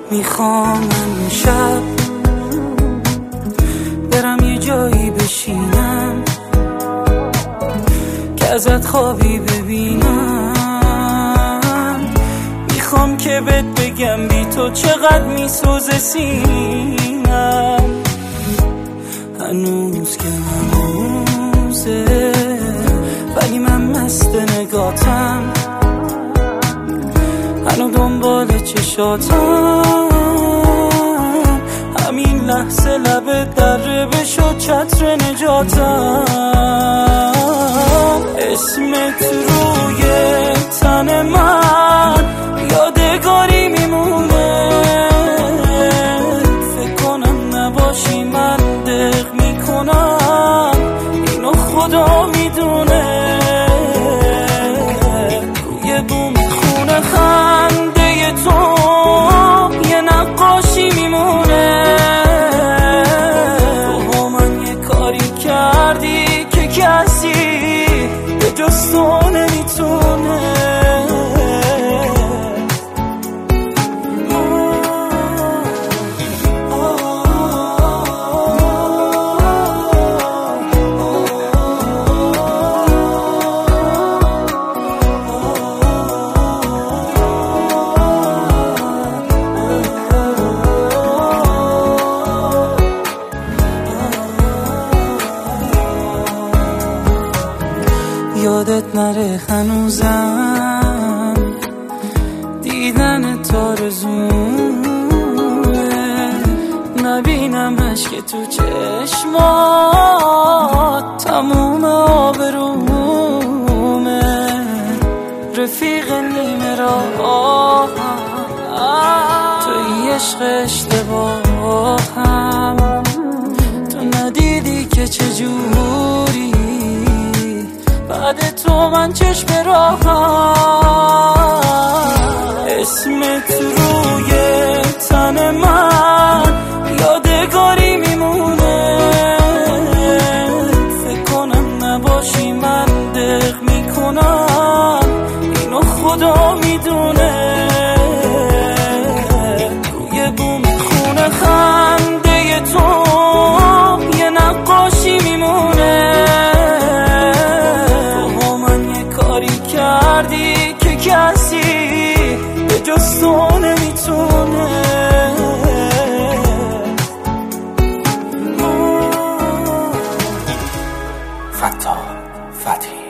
میخوام من شب برم یه جایی بشینم که ازت خوابی ببینم. میخوام که بهت بگم بی تو چقدر میسوزه سینم. هنوز که هنوزه ولی من مست نگاتم، هنو دنبال چشاتم. همین لحظه لبت دره بشد چتر نجاتم. اسمت روی تن من یادگاری میمونه. فکر کنم نباشی من دق میکنم، اینو خدا میدونه. روی بوم خونه خنده تو یه نقاشی میمونه. تو با من یه کاری کردی که کسی به جز تو نمیتونه. یادت نره هنوزم دیدن تارزونه. نبینم عشق تو چشمات تموم آبرومه. رفیق نیمه راه توی عشق اشتباهم. تو ندیدی که چجوری بعد تو من چشم راهم. اسمت روی تن من یادگاری میمونه. فکر کنم نباشی من دق میکنم، اینو خدا میدونه. روی بوم خونه خنده تو یه نقاشی میمونه. کردی که کسی به جز تو نمیتونه. فتاح فتحی